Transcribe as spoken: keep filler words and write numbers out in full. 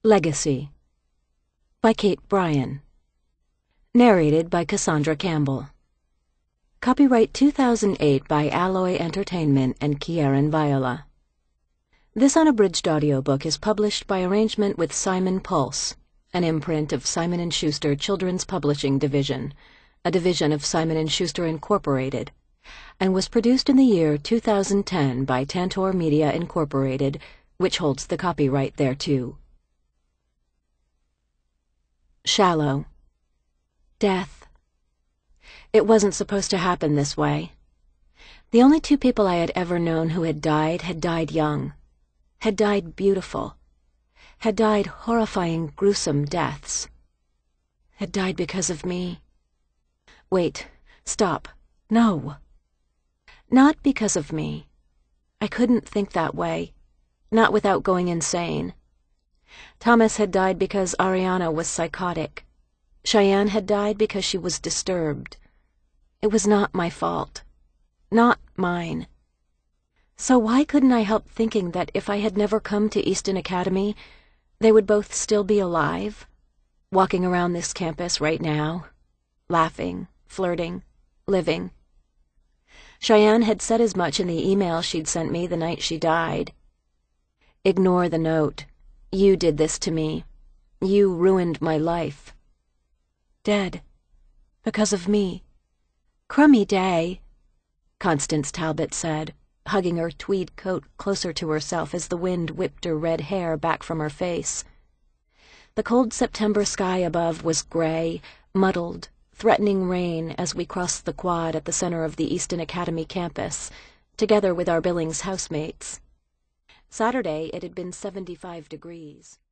Legacy by Kate Bryan. Narrated by Cassandra Campbell. Copyright two thousand eight by Alloy Entertainment and Kieran Viola. This unabridged audiobook is published by arrangement with Simon Pulse, an imprint of Simon and Schuster Children's Publishing Division, a division of Simon and Schuster Incorporated, and was produced in the year two thousand ten by Tantor Media Incorporated, which holds the copyright thereto. Shallow. Death. It wasn't supposed to happen this way. The only two people I had ever known who had died had died young, had died beautiful, had died horrifying, gruesome deaths, had died because of me. Wait, stop, no. Not because of me. I couldn't think that way, not without going insane. Thomas had died because Ariana was psychotic. Cheyenne had died because she was disturbed. It was not my fault. Not mine. So why couldn't I help thinking that if I had never come to Easton Academy, they would both still be alive, walking around this campus right now, laughing, flirting, living. Cheyenne had said as much in the email she'd sent me the night she died. Ignore the note. You did this to me. You ruined my life. Dead. Because of me. Crummy day, Constance Talbot said, hugging her tweed coat closer to herself as the wind whipped her red hair back from her face. The cold September sky above was gray, muddled, threatening rain as we crossed the quad at the center of the Easton Academy campus, together with our Billings housemates. Saturday it had been seventy-five degrees.